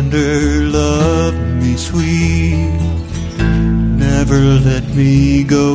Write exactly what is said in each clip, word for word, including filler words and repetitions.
tender, love me sweet, never let me go.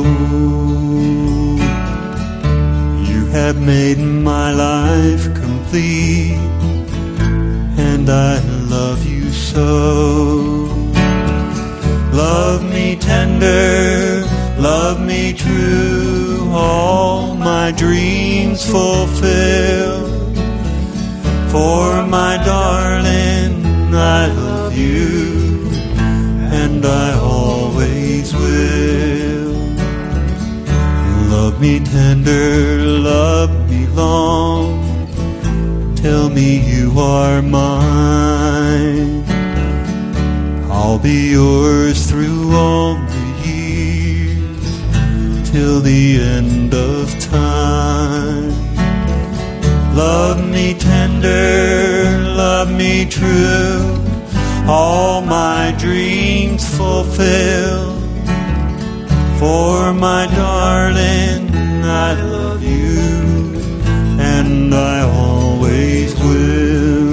You have made my life complete, and I love you so. Love me tender, love me true, all my dreams fulfill. For my darling, I love you, and I always will. Love me tender, love me long, tell me you are mine. I'll be yours through all the years, till the end of time. Love me tender, love me true, all my dreams fulfill. For my darling, I love you, and I always will.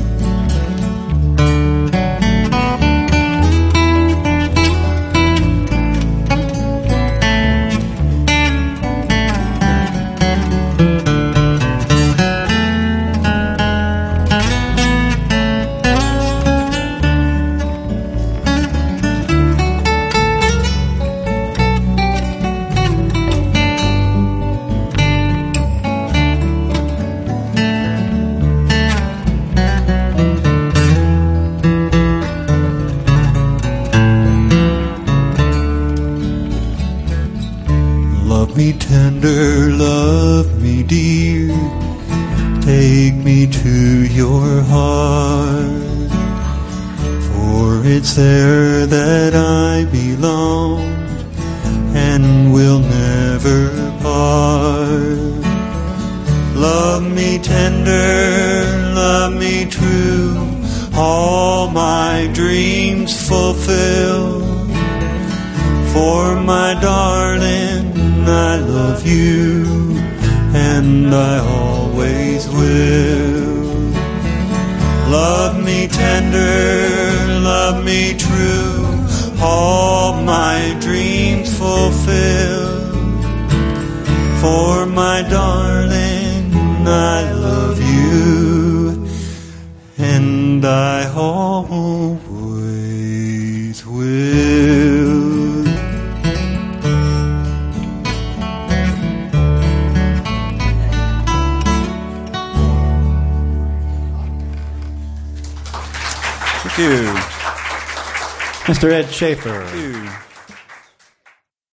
Love me tender, love me dear, take me to your heart. For it's there that I belong, and will never part. Love me tender, love me true, all my dreams fulfill. For my darling, I love you, and I always will. Love me tender, love me true, all my dreams fulfill. For my darling, I love you, and I always will. Thank you. Mister Ed Schaefer. Thank you.